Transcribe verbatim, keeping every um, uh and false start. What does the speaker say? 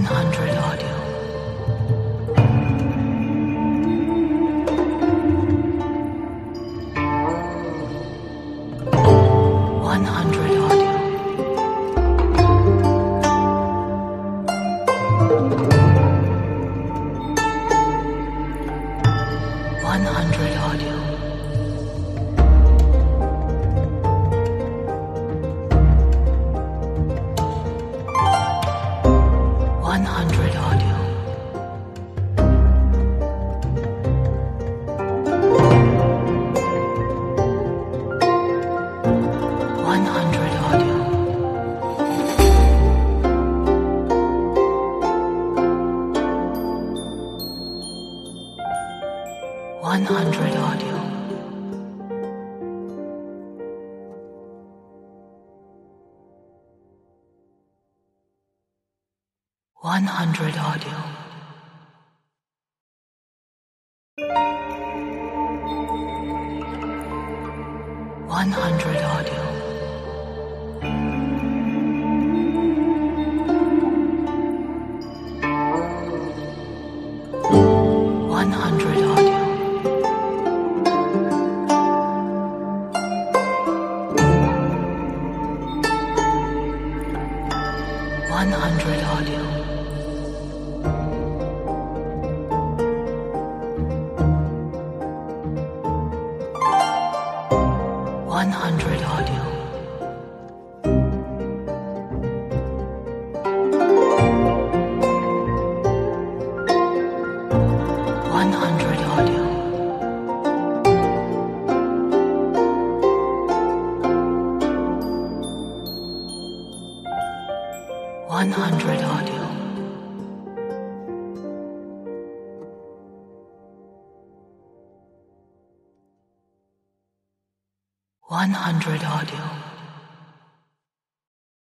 hundred audio. one hundred audio. one hundred audio. one hundred audio. one hundred audio. one hundred audio. one hundred audio. one hundred audio. one hundred audio. one hundred audio. one hundred audio. one hundred audio. one hundred audio. one hundred audio.